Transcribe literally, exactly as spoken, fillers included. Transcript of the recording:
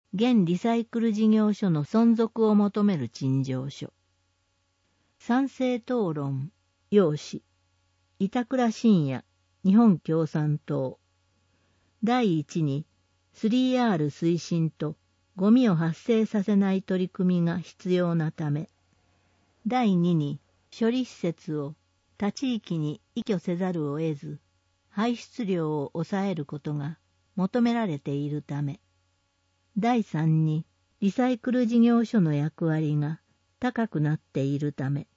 現リサイクル事業所の存続を求める陳情書。賛成討論、要旨、板倉信也、日本共産党。第一に、スリーアール 推進とゴミを発生させない取り組みが必要なため。第二に、処理施設を他地域に移居せざるを得ず、排出量を抑えることが求められているため。第三に、リサイクル事業所の役割が高くなっているため。